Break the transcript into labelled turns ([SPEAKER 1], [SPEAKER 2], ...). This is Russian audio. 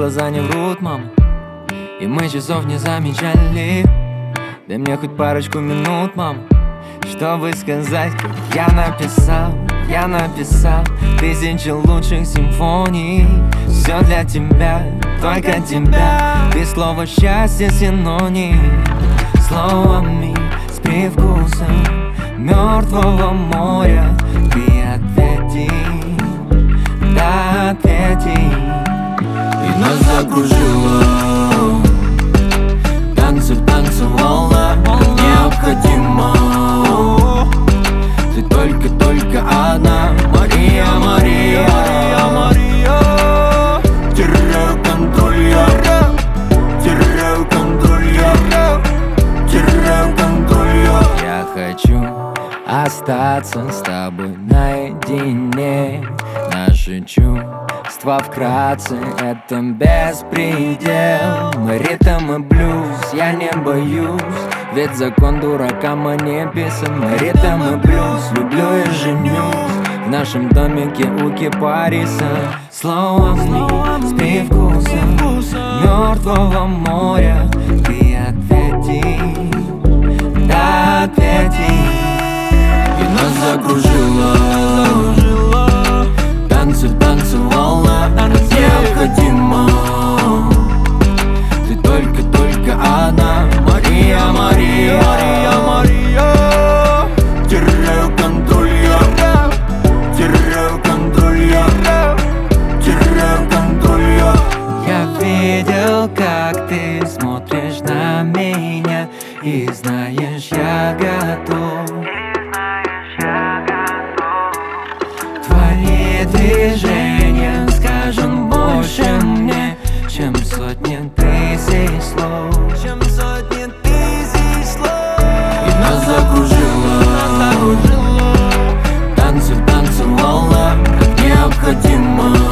[SPEAKER 1] глаза не врут, мама, и мы часов не замечали. Дай мне хоть парочку минут, мама, чтобы сказать, как я написал тысячи лучших симфоний. Все для тебя, только тебя, без слова счастье синоним. Словами с привкусом мертвого моря. Ты ответи, да ответи. И нас закружило, танцы, танцы, волна необходима. Ты только одна, Мария, Мария, Мария, Мария. Теряю контроль я, теряю контроль я, теряю контроль я. Я хочу остаться с тобой наедине. Наши чувства вкратце — это беспредел. Мы ритм и блюз, я не боюсь, ведь закон дурака мы не писан. Мы ритм и блюз, люблю и женюсь в нашем домике у кипариса. Словами с привкусом мертвого моря. Ты ответи, да ответи. И нас закружило, танцы, танцы, волна необходима. Ты только одна, Мария, Мария, Мария, Мария. Теряю контроль я, теряю контроль я, теряю контроль я. Я видел, как ты смотришь на меня, и знаешь, я готов. Твои движения скажут больше мне, чем сотни тысяч слов. И нас закружило, танцы, танцы, волна необходима.